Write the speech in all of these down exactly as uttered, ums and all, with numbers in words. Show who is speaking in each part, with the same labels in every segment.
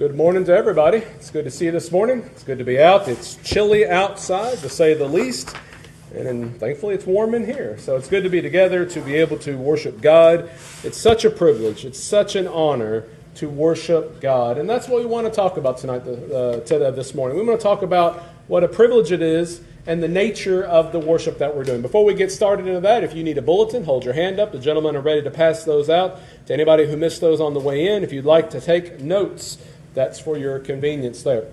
Speaker 1: Good morning to everybody. It's good to see you this morning. It's good to be out. It's chilly outside, to say the least, and then thankfully it's warm in here. So it's good to be together, to be able to worship God. It's such a privilege. It's such an honor to worship God. And that's what we want to talk about tonight, uh, today, this morning. We want to talk about what a privilege it is and the nature of the worship that we're doing. Before we get started into that, if you need a bulletin, hold your hand up. The gentlemen are ready to pass those out to anybody who missed those on the way in. If you'd like to take notes, that's for your convenience there.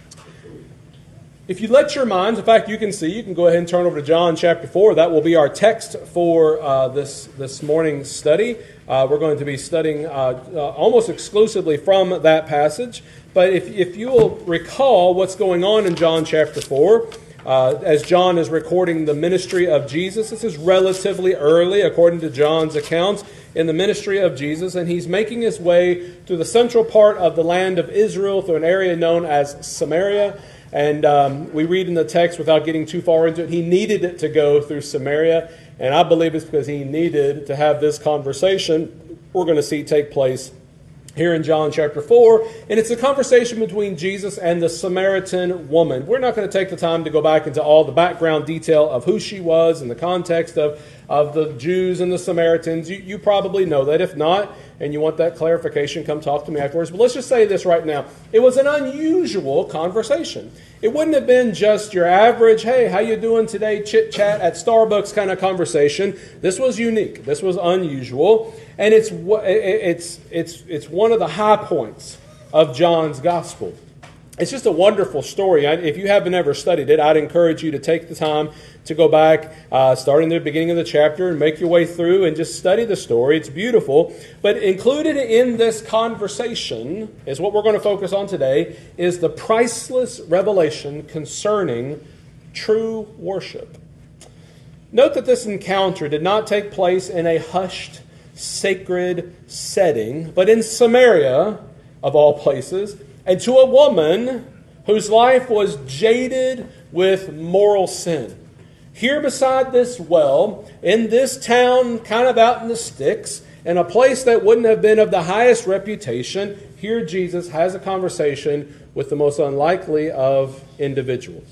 Speaker 1: If you let your minds, in fact, you can see, you can go ahead and turn over to John chapter four. That will be our text for uh, this, this morning's study. Uh, we're going to be studying uh, uh, almost exclusively from that passage. But if, if you will recall what's going on in John chapter four, uh, as John is recording the ministry of Jesus, this is relatively early, according to John's accounts, in the ministry of Jesus, and he's making his way to the central part of the land of Israel through an area known as Samaria. And um, we read in the text, without getting too far into it, he needed it to go through Samaria. And I believe it's because he needed to have this conversation we're going to see take place here in John chapter four. And it's a conversation between Jesus and the Samaritan woman. We're not going to take the time to go back into all the background detail of who she was and the context of, of the Jews and the Samaritans. You, you probably know that. If not, and you want that clarification, come talk to me afterwards. But let's just say this right now. It was an unusual conversation. It wouldn't have been just your average, hey, how you doing today, chit-chat at Starbucks kind of conversation. This was unique. This was unusual. And it's it's it's it's one of the high points of John's gospel. It's just a wonderful story. If you haven't ever studied it, I'd encourage you to take the time to go back, uh, starting at the beginning of the chapter, and make your way through and just study the story. It's beautiful. But included in this conversation is what we're going to focus on today, is the priceless revelation concerning true worship. Note that this encounter did not take place in a hushed, sacred setting, but in Samaria, of all places, and to a woman whose life was jaded with moral sin. Here beside this well, in this town, kind of out in the sticks, in a place that wouldn't have been of the highest reputation, here Jesus has a conversation with the most unlikely of individuals.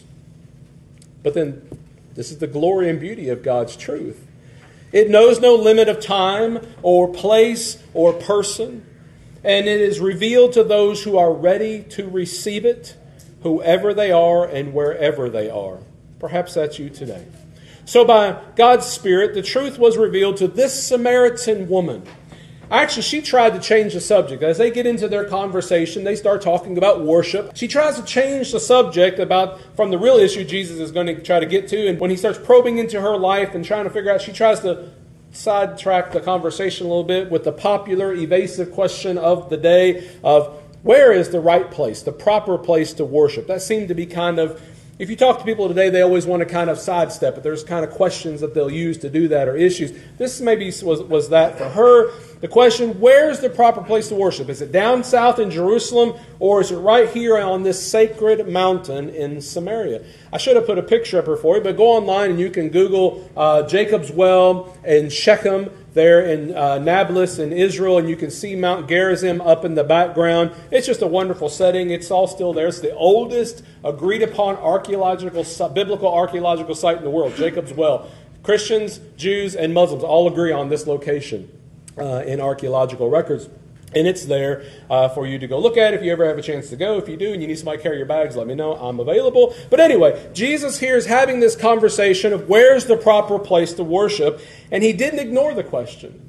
Speaker 1: But then, this is the glory and beauty of God's truth. It knows no limit of time or place or person. And it is revealed to those who are ready to receive it, whoever they are and wherever they are. Perhaps that's you today. So by God's Spirit, the truth was revealed to this Samaritan woman. Actually, she tried to change the subject. As they get into their conversation, they start talking about worship. She tries to change the subject about from the real issue Jesus is going to try to get to. And when he starts probing into her life and trying to figure out, she tries to sidetrack the conversation a little bit with the popular, evasive question of the day of where is the right place, the proper place to worship. That seemed to be kind of, if you talk to people today, they always want to kind of sidestep it. There's kind of questions that they'll use to do that or issues. This maybe was, was that for her. The question, where's the proper place to worship? Is it down south in Jerusalem, or is it right here on this sacred mountain in Samaria? I should have put a picture up here for you, but go online and you can Google uh, Jacob's Well in Shechem, there in uh, Nablus in Israel, and you can see Mount Gerizim up in the background. It's just a wonderful setting. It's all still there. It's the oldest agreed upon archaeological, biblical archaeological site in the world, Jacob's Well. Christians, Jews, and Muslims all agree on this location uh, in archaeological records. And it's there uh, for you to go look at if you ever have a chance to go. If you do and you need somebody to carry your bags, let me know. I'm available. But anyway, Jesus here is having this conversation of where's the proper place to worship. And he didn't ignore the question.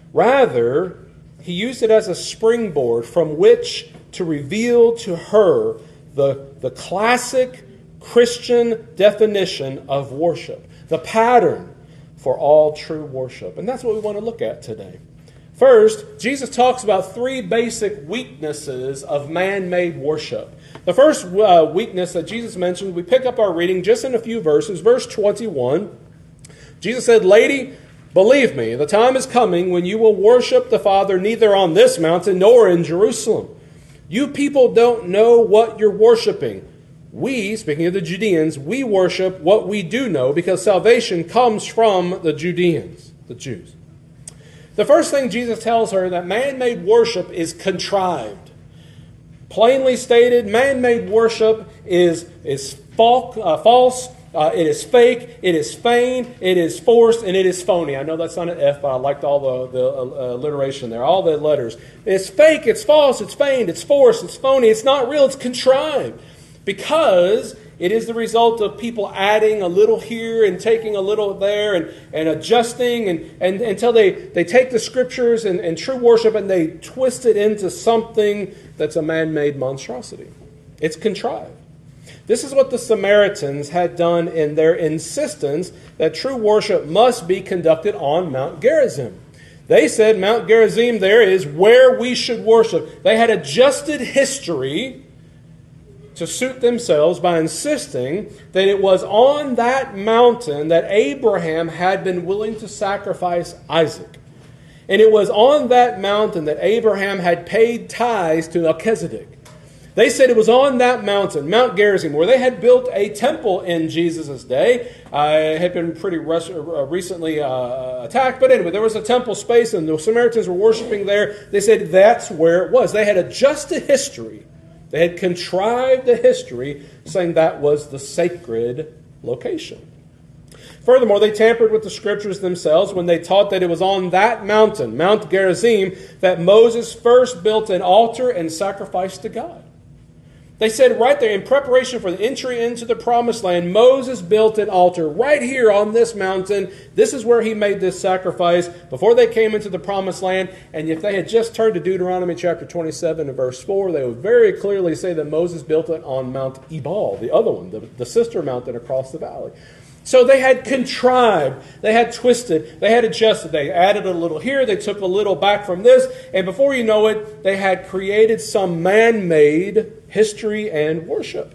Speaker 1: Rather, he used it as a springboard from which to reveal to her the, the classic Christian definition of worship. The pattern for all true worship. And that's what we want to look at today. First, Jesus talks about three basic weaknesses of man-made worship. The first uh, weakness that Jesus mentioned, we pick up our reading just in a few verses. Verse twenty-one, Jesus said, "Lady, believe me, the time is coming when you will worship the Father neither on this mountain nor in Jerusalem. You people don't know what you're worshiping. We, speaking of the Judeans, we worship what we do know because salvation comes from the Judeans, the Jews." The first thing Jesus tells her, that man-made worship is contrived. Plainly stated, man-made worship is, is false, uh, false uh, it is fake, it is feigned, it is forced, and it is phony. I know that's not an F, but I liked all the, the uh, alliteration there, all the letters. It's fake, it's false, it's feigned, it's forced, it's phony, it's not real, it's contrived. Because it is the result of people adding a little here and taking a little there and, and adjusting and, and until they, they take the Scriptures and, and true worship and they twist it into something that's a man-made monstrosity. It's contrived. This is what the Samaritans had done in their insistence that true worship must be conducted on Mount Gerizim. They said Mount Gerizim there is where we should worship. They had adjusted history to suit themselves by insisting that it was on that mountain that Abraham had been willing to sacrifice Isaac. And it was on that mountain that Abraham had paid tithes to Melchizedek. They said it was on that mountain, Mount Gerizim, where they had built a temple in Jesus' day. Uh, it had been pretty res- uh, recently uh, attacked, but anyway, there was a temple space and the Samaritans were worshiping there. They said that's where it was. They had adjusted history. They had contrived the history saying that was the sacred location. Furthermore, they tampered with the Scriptures themselves when they taught that it was on that mountain, Mount Gerizim, that Moses first built an altar and sacrificed to God. They said right there, in preparation for the entry into the Promised Land, Moses built an altar right here on this mountain. This is where he made this sacrifice before they came into the Promised Land. And if they had just turned to Deuteronomy chapter twenty-seven and verse four, they would very clearly say that Moses built it on Mount Ebal, the other one, the, the sister mountain across the valley. So they had contrived, they had twisted, they had adjusted, they added a little here, they took a little back from this, and before you know it, they had created some man-made history and worship.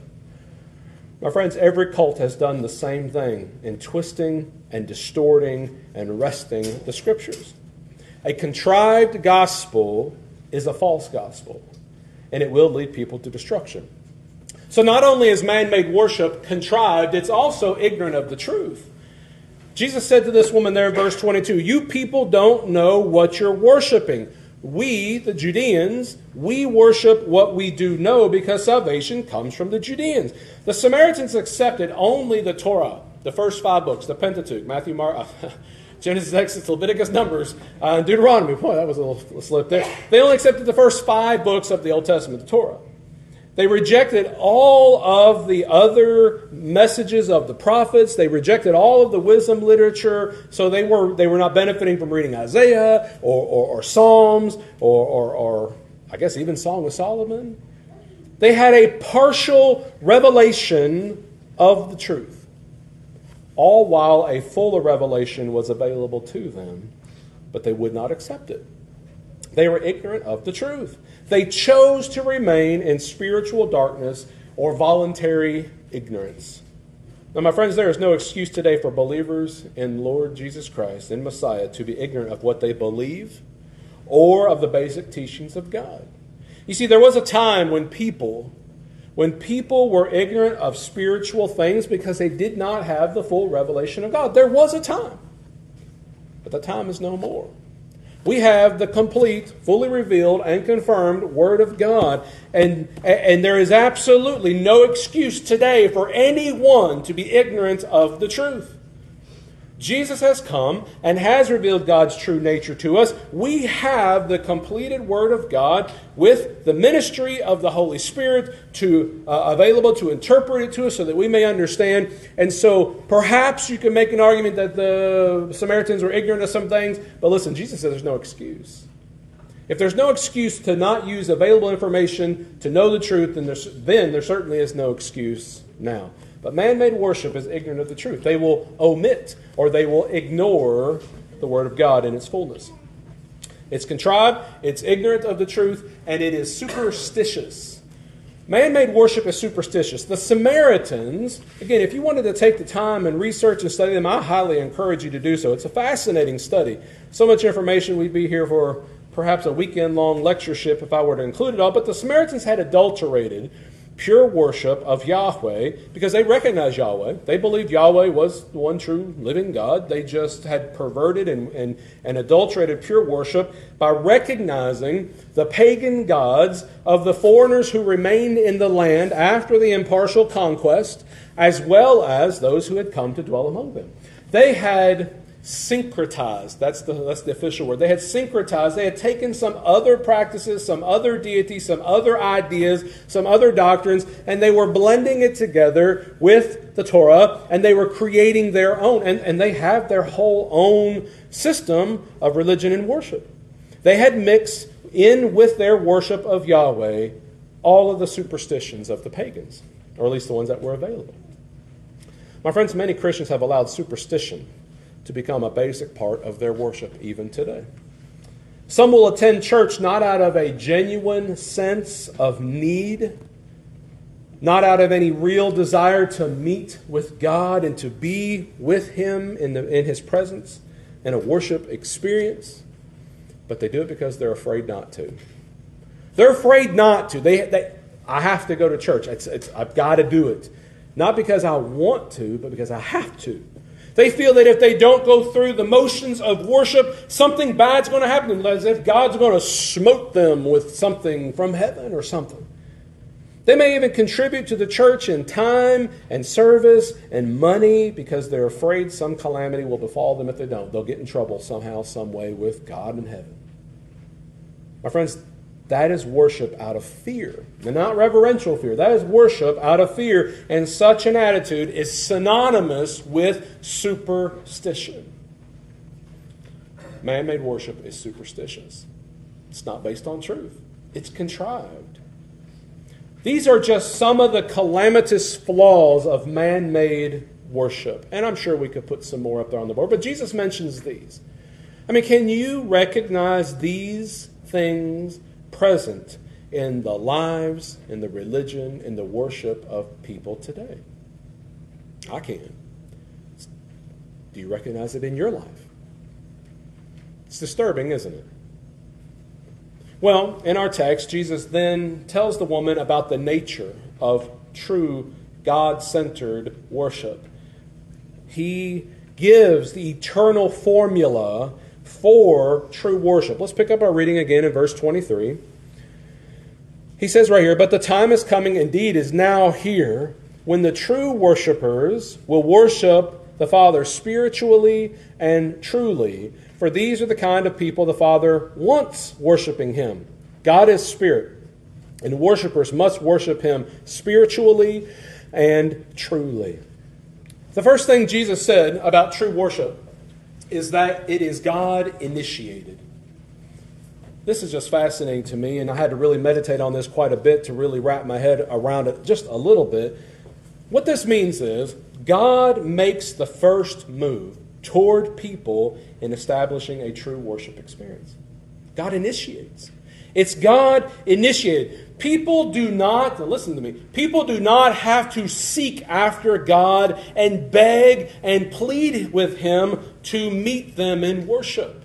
Speaker 1: My friends, every cult has done the same thing in twisting and distorting and wresting the Scriptures. A contrived gospel is a false gospel, and it will lead people to destruction. So not only is man-made worship contrived, it's also ignorant of the truth. Jesus said to this woman there in verse twenty-two, "You people don't know what you're worshiping. We, the Judeans, we worship what we do know because salvation comes from the Judeans." The Samaritans accepted only the Torah, the first five books, the Pentateuch, Matthew, Mark, uh, Genesis, Exodus, Leviticus, Numbers, uh, and Deuteronomy. Boy, that was a little slip there. They only accepted the first five books of the Old Testament, the Torah. They rejected all of the other messages of the prophets. They rejected all of the wisdom literature. So they were they were not benefiting from reading Isaiah or, or, or Psalms or, or, or I guess even Song of Solomon. They had a partial revelation of the truth, all while a fuller revelation was available to them, but they would not accept it. They were ignorant of the truth. They chose to remain in spiritual darkness or voluntary ignorance. Now, my friends, there is no excuse today for believers in Lord Jesus Christ, in Messiah, to be ignorant of what they believe or of the basic teachings of God. You see, there was a time when people, when people were ignorant of spiritual things because they did not have the full revelation of God. There was a time, but the time is no more. We have the complete, fully revealed, and confirmed Word of God. And, and there is absolutely no excuse today for anyone to be ignorant of the truth. Jesus has come and has revealed God's true nature to us. We have the completed Word of God with the ministry of the Holy Spirit to uh, available to interpret it to us so that we may understand. And so perhaps you can make an argument that the Samaritans were ignorant of some things. But listen, Jesus says there's no excuse. If there's no excuse to not use available information to know the truth, then, there's, then there certainly is no excuse now. But man-made worship is ignorant of the truth. They will omit or they will ignore the Word of God in its fullness. It's contrived, it's ignorant of the truth, and it is superstitious. Man-made worship is superstitious. The Samaritans, again, if you wanted to take the time and research and study them, I highly encourage you to do so. It's a fascinating study. So much information, we'd be here for perhaps a weekend-long lectureship if I were to include it all. But the Samaritans had adulterated pure worship of Yahweh because they recognized Yahweh. They believed Yahweh was the one true living God. They just had perverted and, and, and adulterated pure worship by recognizing the pagan gods of the foreigners who remained in the land after the impartial conquest, as well as those who had come to dwell among them. They had syncretized, that's the, that's the official word. They had syncretized, they had taken some other practices, some other deities, some other ideas, some other doctrines, and they were blending it together with the Torah, and they were creating their own, and, and they have their whole own system of religion and worship. They had mixed in with their worship of Yahweh all of the superstitions of the pagans, or at least the ones that were available. My friends, many Christians have allowed superstition to become a basic part of their worship even today. Some will attend church not out of a genuine sense of need, not out of any real desire to meet with God and to be with Him in, the, in His presence in a worship experience, but they do it because they're afraid not to. They're afraid not to. They, they I have to go to church. It's, it's, I've got to do it. Not because I want to, but because I have to. They feel that if they don't go through the motions of worship, something bad's going to happen, as if God's going to smote them with something from heaven or something. They may even contribute to the church in time and service and money because they're afraid some calamity will befall them if they don't. They'll get in trouble somehow, some way with God in heaven. My friends, that is worship out of fear, and not reverential fear. That is worship out of fear, and such an attitude is synonymous with superstition. Man-made worship is superstitious. It's not based on truth. It's contrived. These are just some of the calamitous flaws of man-made worship, and I'm sure we could put some more up there on the board, but Jesus mentions these. I mean, can you recognize these things present in the lives, in the religion, in the worship of people today? I can. Do you recognize it in your life? It's disturbing, isn't it? Well, in our text, Jesus then tells the woman about the nature of true God-centered worship. He gives the eternal formula for true worship. Let's pick up our reading again in verse twenty-three. He says right here, "But the time is coming, indeed is now here, when the true worshipers will worship the Father spiritually and truly. For these are the kind of people the Father wants worshiping Him. God is spirit, and worshipers must worship Him spiritually and truly." The first thing Jesus said about true worship is that it is God-initiated. This is just fascinating to me, and I had to really meditate on this quite a bit to really wrap my head around it just a little bit. What this means is God makes the first move toward people in establishing a true worship experience. God initiates. It's God initiated. People do not, listen to me, people do not have to seek after God and beg and plead with Him to meet them in worship.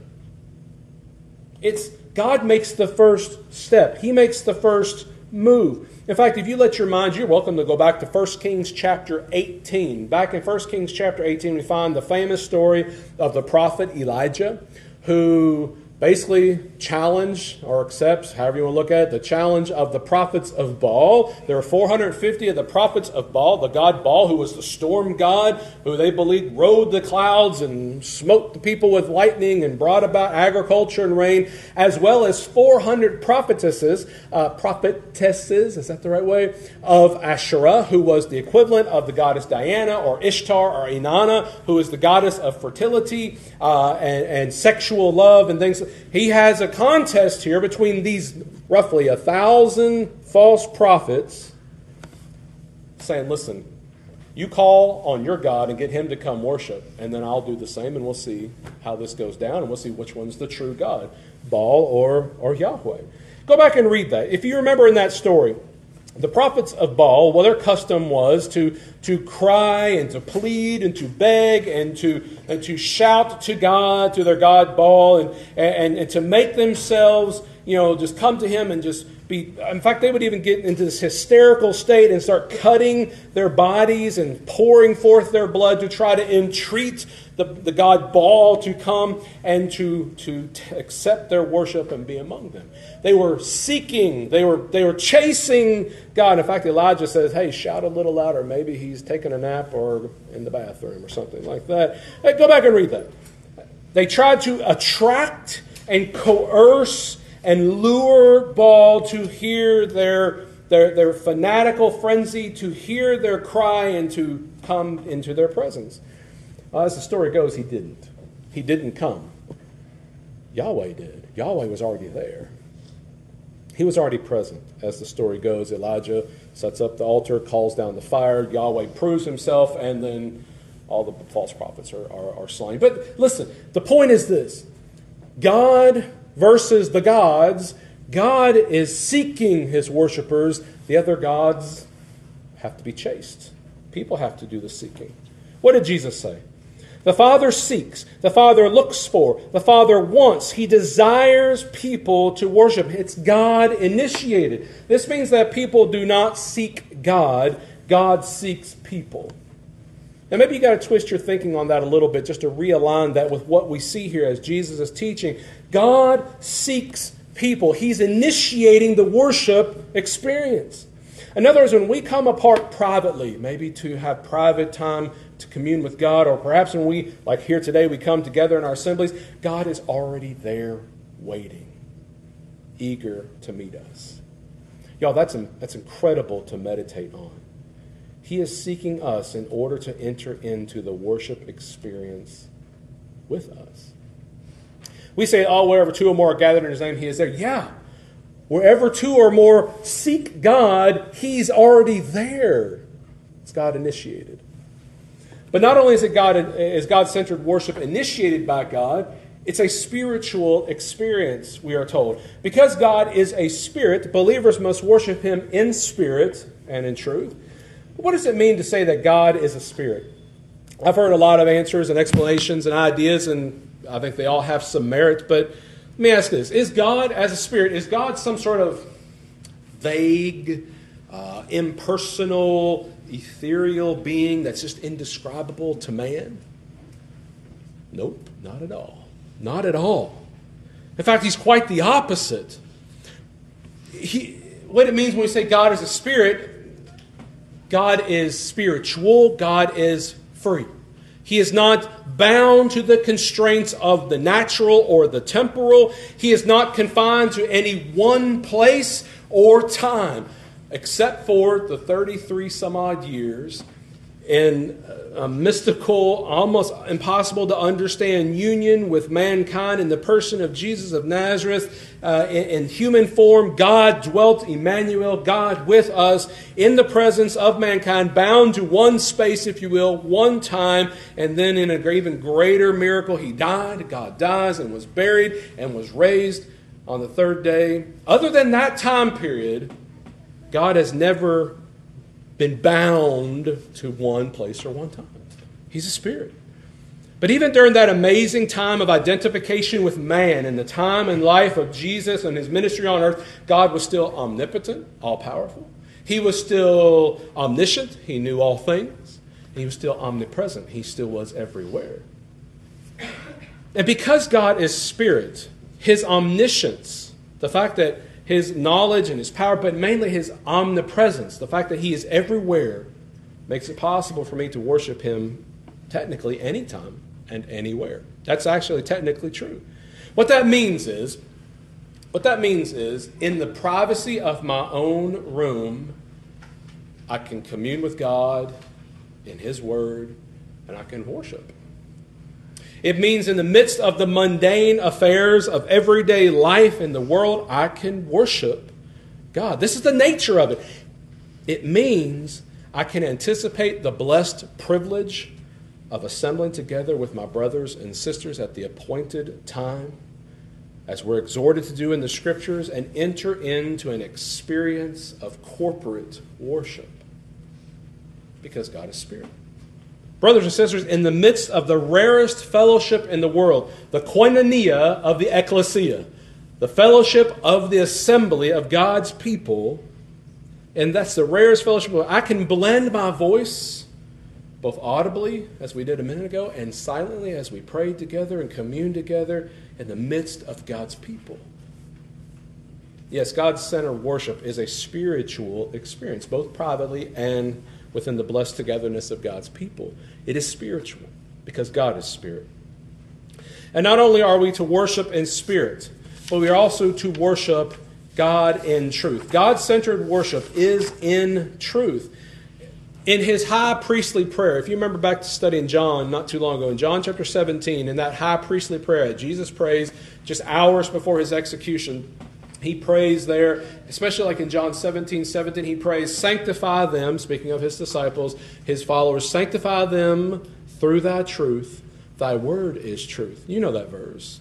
Speaker 1: It's God makes the first step. He makes the first move. In fact, if you let your mind, you're welcome to go back to First Kings chapter eighteen. Back in First Kings chapter eighteen, we find the famous story of the prophet Elijah, who basically challenged or accepts, however you want to look at it, the challenge of the prophets of Baal. There are four hundred fifty of the prophets of Baal, the god Baal, who was the storm god, who they believed rode the clouds and smote the people with lightning and brought about agriculture and rain, as well as four hundred prophetesses, uh, prophetesses, is that the right way, of Asherah, who was the equivalent of the goddess Diana or Ishtar or Inanna, who is the goddess of fertility uh, and, and sexual love and things. He has a contest here between these roughly a thousand false prophets saying, listen, you call on your God and get Him to come worship, and then I'll do the same, and we'll see how this goes down, and we'll see which one's the true God, Baal or, or Yahweh. Go back and read that. If you remember in that story, the prophets of Baal, well, their custom was to, to cry and to plead and to beg and to, and to shout to God, to their god Baal, and, and, and to make themselves, you know, just come to Him and just be, in fact, they would even get into this hysterical state and start cutting their bodies and pouring forth their blood to try to entreat the, the god Baal to come and to, to t- accept their worship and be among them. They were seeking, they were, they were chasing God. In fact, Elijah says, hey, shout a little louder. Maybe he's taking a nap or in the bathroom or something like that. Hey, go back and read that. They tried to attract and coerce and lure Baal to hear their, their, their fanatical frenzy, to hear their cry and to come into their presence. Uh, as the story goes, he didn't. He didn't come. Yahweh did. Yahweh was already there. He was already present. As the story goes, Elijah sets up the altar, calls down the fire, Yahweh proves himself, and then all the false prophets are, are, are slain. But listen, the point is this. God versus the gods. God is seeking his worshipers. The other gods have to be chased. People have to do the seeking. What did Jesus say? The Father seeks. The Father looks for. The Father wants. He desires people to worship. It's God initiated. This means that people do not seek God. God seeks people. Now maybe you got to twist your thinking on that a little bit just to realign that with what we see here as Jesus is teaching. God seeks people. He's initiating the worship experience. In other words, when we come apart privately, maybe to have private time to commune with God, or perhaps when we, like here today, we come together in our assemblies, God is already there waiting, eager to meet us. Y'all, that's, that's incredible to meditate on. He is seeking us in order to enter into the worship experience with us. We say, oh, wherever two or more are gathered in his name, he is there. Yeah. Wherever two or more seek God, he's already there. It's God initiated. But not only is it God, is God-centered worship initiated by God, it's a spiritual experience, we are told. Because God is a spirit, believers must worship him in spirit and in truth. What does it mean to say that God is a spirit? I've heard a lot of answers and explanations and ideas, and I think they all have some merit, but let me ask this. Is God as a spirit, is God some sort of vague, uh, impersonal, ethereal being that's just indescribable to man? Nope, not at all. Not at all. In fact, he's quite the opposite. He, what it means when we say God is a spirit, God is spiritual, God is free. He is not bound to the constraints of the natural or the temporal. He is not confined to any one place or time, except for the thirty-three some odd years in a mystical, almost impossible to understand union with mankind in the person of Jesus of Nazareth. Uh, in, in human form, God dwelt, Emmanuel, God with us in the presence of mankind, bound to one space, if you will, one time, and then in an even greater miracle, he died, God dies, and was buried, and was raised on the third day. Other than that time period, God has never been bound to one place or one time. He's a spirit. But even during that amazing time of identification with man in the time and life of Jesus and his ministry on earth, God was still omnipotent, all-powerful. He was still omniscient. He knew all things. He was still omnipresent. He still was everywhere. And because God is spirit, his omniscience, the fact that his knowledge and his power, but mainly his omnipresence, the fact that he is everywhere, makes it possible for me to worship him technically anytime and anywhere. That's actually technically true. What that means is, what that means is, in the privacy of my own room, I can commune with God in his word, and I can worship. It means in the midst of the mundane affairs of everyday life in the world, I can worship God. This is the nature of it. It means I can anticipate the blessed privilege of assembling together with my brothers and sisters at the appointed time, as we're exhorted to do in the Scriptures, and enter into an experience of corporate worship. Because God is spirit. Brothers and sisters, in the midst of the rarest fellowship in the world, the koinonia of the ecclesia, the fellowship of the assembly of God's people, and that's the rarest fellowship. I can blend my voice both audibly, as we did a minute ago, and silently as we prayed together and communed together in the midst of God's people. Yes, God-centered worship is a spiritual experience, both privately and within the blessed togetherness of God's people. It is spiritual because God is spirit. And not only are we to worship in spirit, but we are also to worship God in truth. God-centered worship is in truth. In his high priestly prayer, if you remember back to studying John not too long ago, in John chapter seventeen, in that high priestly prayer that Jesus prays just hours before his execution, he prays there, especially like in John seventeen seventeen, he prays, sanctify them, speaking of his disciples, his followers, sanctify them through thy truth. Thy word is truth. You know that verse.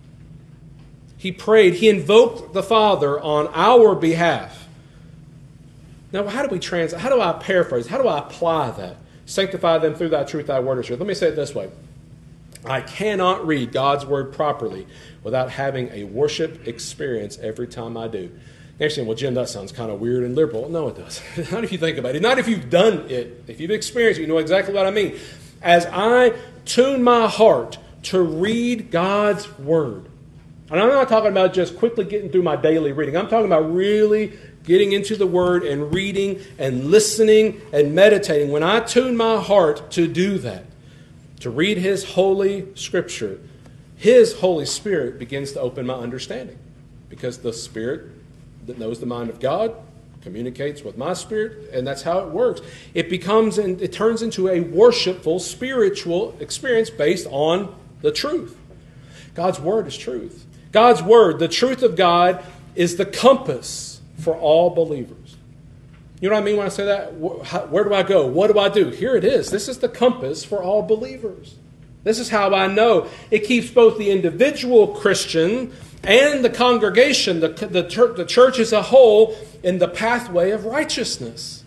Speaker 1: He prayed, he invoked the Father on our behalf. Now, how do we translate? How do I paraphrase? How do I apply that? Sanctify them through thy truth, thy word is truth. Let me say it this way. I cannot read God's word properly without having a worship experience every time I do. Next thing, well, Jim, that sounds kind of weird and liberal. No, it doesn't. Not if you think about it. Not if you've done it. If you've experienced it, you know exactly what I mean. As I tune my heart to read God's word, and I'm not talking about just quickly getting through my daily reading. I'm talking about really getting into the Word and reading and listening and meditating. When I tune my heart to do that, to read His holy Scripture, His Holy Spirit begins to open my understanding. Because the Spirit that knows the mind of God communicates with my spirit, and that's how it works. It becomes, and it turns into a worshipful, spiritual experience based on the truth. God's Word is truth. God's Word, the truth of God, is the compass for all believers. You know what I mean when I say that? Where do I go? What do I do? Here it is. This is the compass for all believers. This is how I know. It keeps both the individual Christian and the congregation, the, the, the church as a whole, in the pathway of righteousness.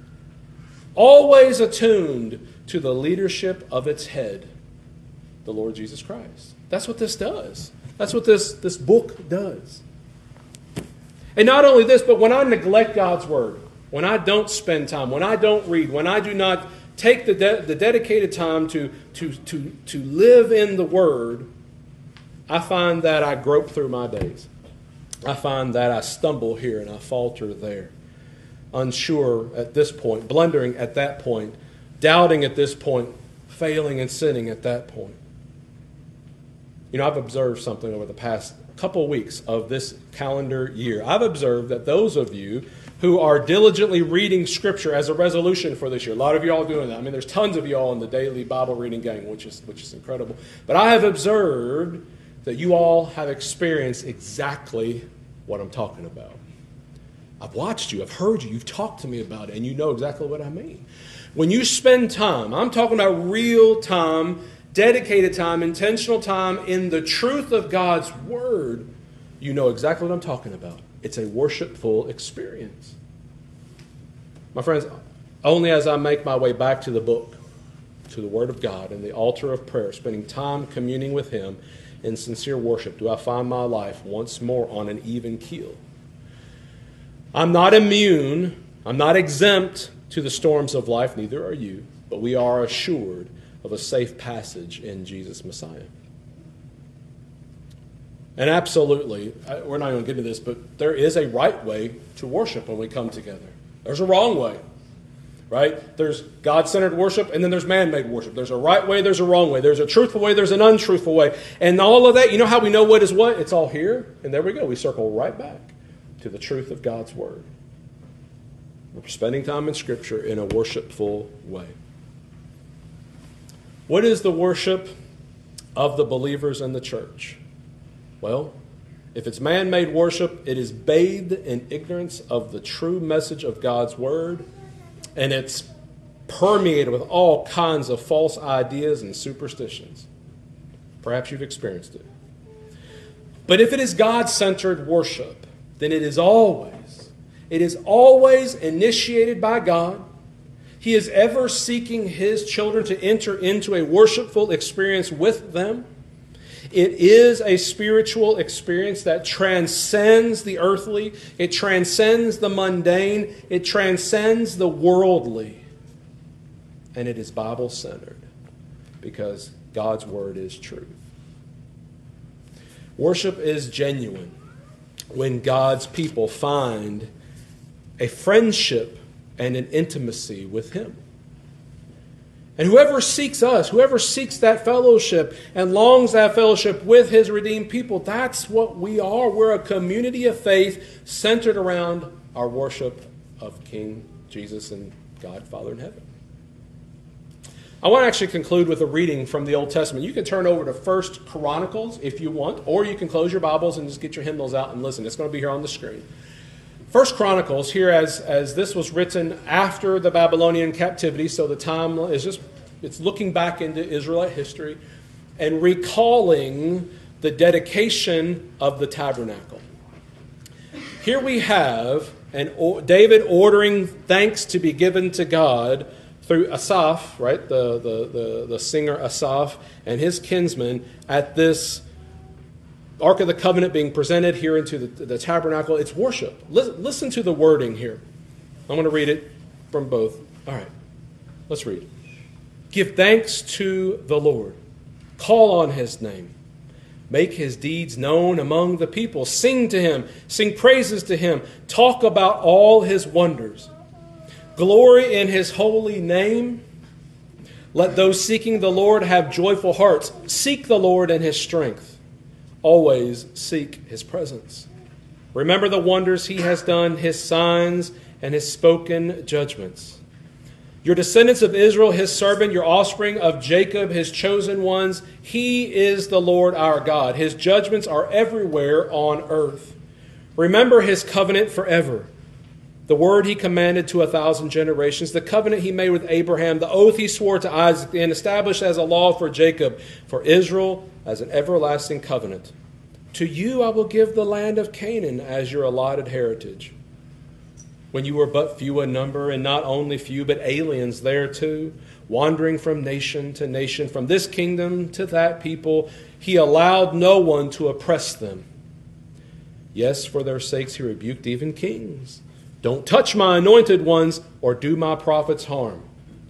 Speaker 1: Always attuned to the leadership of its head, the Lord Jesus Christ. That's what this does. That's what this, this book does. And not only this, but when I neglect God's Word, when I don't spend time, when I don't read, when I do not take the, de- the dedicated time to, to, to, to live in the Word, I find that I grope through my days. I find that I stumble here and I falter there. Unsure at this point, blundering at that point, doubting at this point, failing and sinning at that point. You know, I've observed something over the past couple weeks of this calendar year. I've observed that those of you who are diligently reading Scripture as a resolution for this year, a lot of you all doing that. I mean, there's tons of you all in the daily Bible reading gang, which is which is incredible. But I have observed that you all have experienced exactly what I'm talking about. I've watched you, I've heard you, you've talked to me about it, and you know exactly what I mean. When you spend time, I'm talking about real time, dedicated time, intentional time in the truth of God's Word, you know exactly what I'm talking about. It's a worshipful experience. My friends, only as I make my way back to the book, to the Word of God, and the altar of prayer, spending time communing with Him in sincere worship, do I find my life once more on an even keel. I'm not immune, I'm not exempt to the storms of life, neither are you, but we are assured of a safe passage in Jesus Messiah. And absolutely, we're not going to get into this, but there is a right way to worship when we come together. There's a wrong way, right? There's God-centered worship, and then there's man-made worship. There's a right way, there's a wrong way. There's a truthful way, there's an untruthful way. And all of that, you know how we know what is what? It's all here, and there we go. We circle right back to the truth of God's Word. We're spending time in Scripture in a worshipful way. What is the worship of the believers in the church? Well, if it's man-made worship, it is bathed in ignorance of the true message of God's Word, and it's permeated with all kinds of false ideas and superstitions. Perhaps you've experienced it. But if it is God-centered worship, then it is always, it is always initiated by God. He is ever seeking His children to enter into a worshipful experience with them. It is a spiritual experience that transcends the earthly. It transcends the mundane. It transcends the worldly. And it is Bible-centered because God's Word is truth. Worship is genuine when God's people find a friendship and an intimacy with Him. And whoever seeks us, whoever seeks that fellowship and longs that fellowship with His redeemed people, that's what we are. We're a community of faith centered around our worship of King Jesus and God, Father in heaven. I want to actually conclude with a reading from the Old Testament. You can turn over to First Chronicles if you want, or you can close your Bibles and just get your hymnals out and listen. It's going to be here on the screen. First Chronicles, here as, as this was written after the Babylonian captivity, so the time is just, it's looking back into Israelite history and recalling the dedication of the tabernacle. Here we have an, David ordering thanks to be given to God through Asaph, right, the, the, the, the singer Asaph and his kinsmen at this Ark of the Covenant being presented here into the, the tabernacle. It's worship. Listen, listen to the wording here. I'm going to read it from both. All right, let's read. Give thanks to the Lord. Call on His name. Make His deeds known among the people. Sing to Him. Sing praises to Him. Talk about all His wonders. Glory in His holy name. Let those seeking the Lord have joyful hearts. Seek the Lord in His strength. Always seek His presence. Remember the wonders He has done, His signs and His spoken judgments. Your descendants of Israel, His servant, your offspring of Jacob, His chosen ones, He is the Lord our God. His judgments are everywhere on earth. Remember His covenant forever. The word He commanded to a thousand generations, the covenant He made with Abraham, the oath He swore to Isaac, and established as a law for Jacob, for Israel as an everlasting covenant. To you I will give the land of Canaan as your allotted heritage. When you were but few in number, and not only few, but aliens there too, wandering from nation to nation, from this kingdom to that people, He allowed no one to oppress them. Yes, for their sakes He rebuked even kings. Don't touch my anointed ones or do my prophets harm.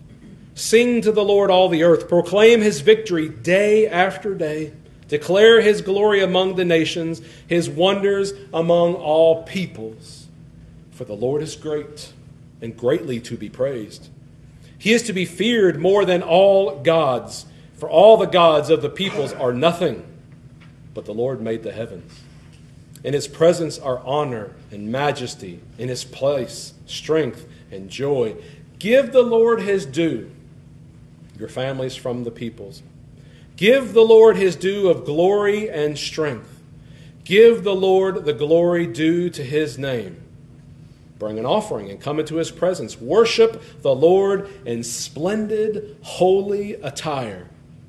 Speaker 1: Sing to the Lord all the earth. Proclaim His victory day after day. Declare His glory among the nations, His wonders among all peoples. For the Lord is great and greatly to be praised. He is to be feared more than all gods. For all the gods of the peoples are nothing, but the Lord made the heavens. In His presence are honor and majesty. In His place, strength and joy. Give the Lord His due, your families from the peoples. Give the Lord His due of glory and strength. Give the Lord the glory due to His name. Bring an offering and come into His presence. Worship the Lord in splendid, holy attire.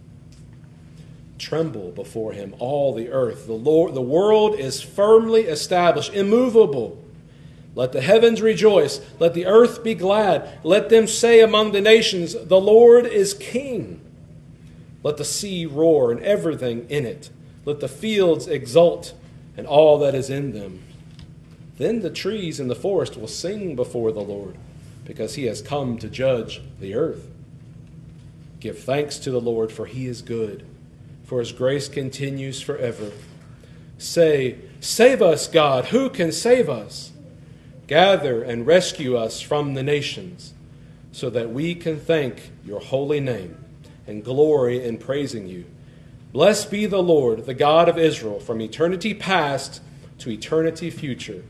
Speaker 1: Tremble before Him, all the earth. The Lord, the world is firmly established, immovable. Let the heavens rejoice. Let the earth be glad. Let them say among the nations, the Lord is King. Let the sea roar and everything in it. Let the fields exult and all that is in them. Then the trees in the forest will sing before the Lord, because He has come to judge the earth. Give thanks to the Lord, for He is good, for His grace continues forever. Say, save us, God, who can save us? Gather and rescue us from the nations, so that we can thank your holy name and glory in praising you. Blessed be the Lord, the God of Israel, from eternity past to eternity future.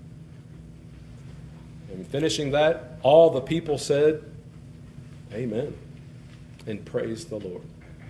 Speaker 1: And finishing that, all the people said, Amen, and praised the Lord.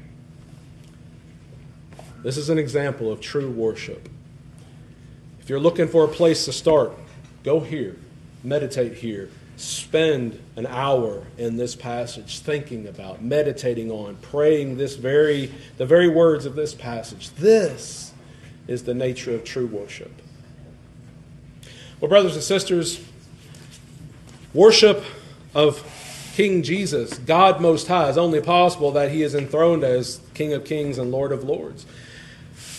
Speaker 1: This is an example of true worship. If you're looking for a place to start, go here, meditate here, spend an hour in this passage thinking about, meditating on, praying this very, the very words of this passage. This is the nature of true worship. Well, brothers and sisters, worship of King Jesus, God Most High, is only possible that He is enthroned as King of Kings and Lord of Lords.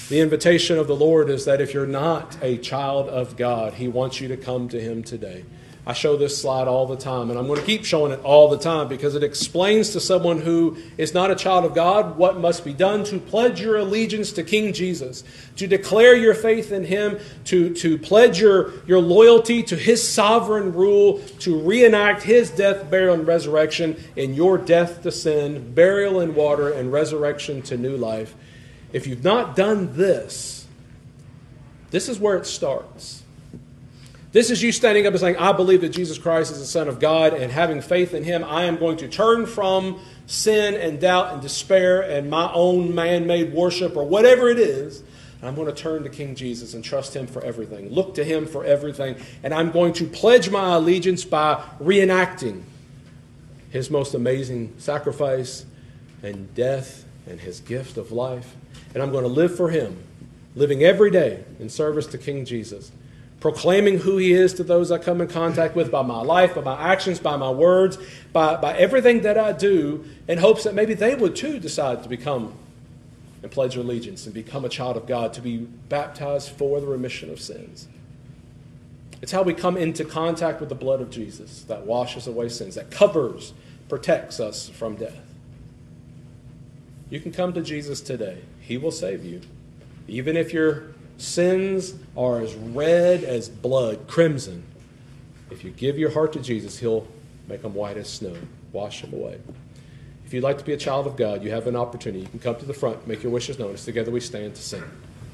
Speaker 1: The invitation of the Lord is that if you're not a child of God, He wants you to come to Him today. I show this slide all the time, and I'm going to keep showing it all the time because it explains to someone who is not a child of God what must be done to pledge your allegiance to King Jesus, to declare your faith in Him, to, to pledge your, your loyalty to His sovereign rule, to reenact His death, burial, and resurrection in your death to sin, burial in water, and resurrection to new life. If you've not done this, this is where it starts. This is you standing up and saying, I believe that Jesus Christ is the Son of God, and having faith in Him, I am going to turn from sin and doubt and despair and my own man-made worship or whatever it is, and I'm going to turn to King Jesus and trust Him for everything, look to Him for everything, and I'm going to pledge my allegiance by reenacting His most amazing sacrifice and death and His gift of life, and I'm going to live for Him, living every day in service to King Jesus, proclaiming who He is to those I come in contact with by my life, by my actions, by my words, by, by everything that I do, in hopes that maybe they would too decide to become and pledge their allegiance and become a child of God, to be baptized for the remission of sins. It's how we come into contact with the blood of Jesus that washes away sins, that covers, protects us from death. You can come to Jesus today. He will save you. Even if your sins are as red as blood, crimson, if you give your heart to Jesus, He'll make them white as snow, wash them away. If you'd like to be a child of God, you have an opportunity. You can come to the front, make your wishes known. As together we stand to sing.